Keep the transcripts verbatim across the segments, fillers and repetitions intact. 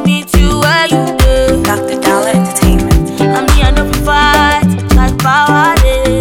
come meet you where you live. Doctor Dollar Entertainment. And me, I know we fight like power day.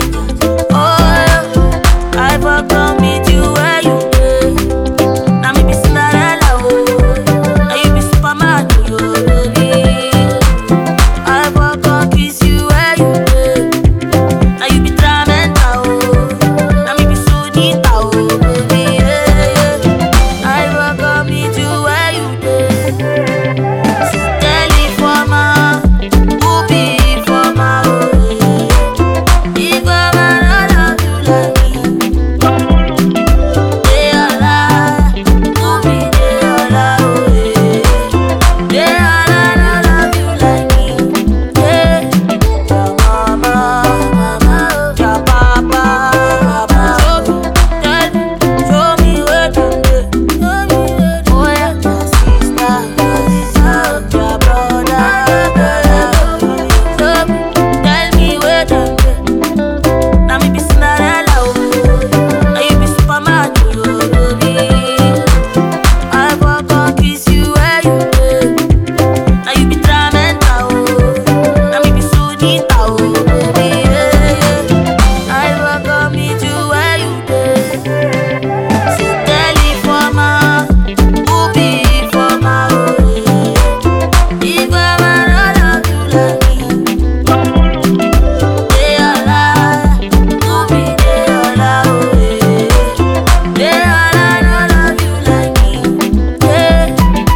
Oh, I will come meet you where you live. Now me be Cinderella, oh, and you be Superman, oh, baby. I will come kiss you where you live. Now you be Dramenta, oh, now me be Sunita, oh, baby. Yeah, yeah. I will come meet you where you live. So tell it for my, who be for my, oh, if I'm not love you like me. They all lie, who be they all lie, oh, they all lie, not love you like me. Yeah, your mama, mama, your papa, papa. Show me, tell me, show me where them dey. Show me where them dey. Oh yeah, your sister, your sister, your brother, brother. Show me, tell me where them dey. Now me be Cinderella, oh, and you be Superman, oh, baby. I will come kiss you where you live. Now you be Dramenta, oh, now me be Sunita, oh, baby. Yeah, yeah. I will come meet you where you live. So tell it for my, who be for my, oh, if I'm not love you like me. They all lie, who be they all lie, oh, they all lie, not love you like me. Yeah.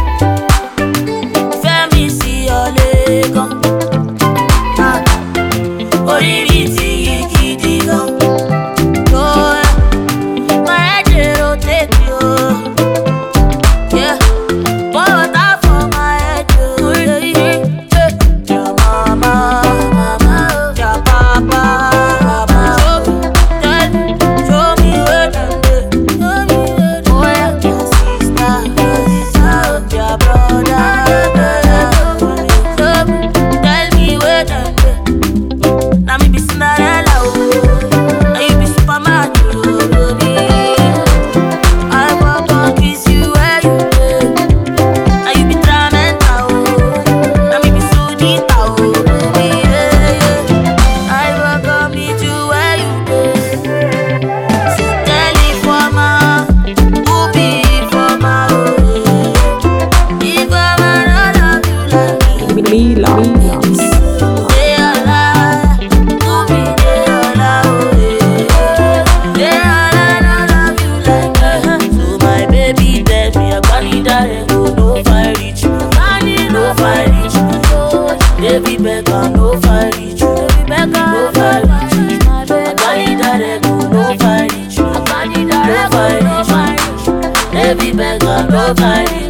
Fẹ́mi sí ọ̀lẹ́gàn, ah, orí mi ti yí gidi gan. Oh, yeah. My head dey rotate, oh, yeah. Pour water for my head, oh, yeah, yeah, yeah. Your mama, mama, your papa, papa. Show me, tell me, show me where them dey. Show me where them dey. Oh yeah, your sister, your sister, your brother, brother. Show me, tell me where them dey. Now me be Cinderella, oh, and you be Superman, oh, baby. I will come kiss you where you live. Now you be Dramenta, oh, now me be Sunita, oh, baby. Yeah, yeah. I will come meet you where you live. So tell it for my, who be for my, oh, if I'm not love you like me. Mila. They all lie, who be they all lie, oh, they all lie, not love you like me. So my baby tell me, Agbani that go no fight reach you, Agbani no fight reach you. Baby Becca no fight reach you, baby Becca no fight reach you. Agbani that go no fight reach you, Agbani that no fight reach you. Baby Becca no fight reach you.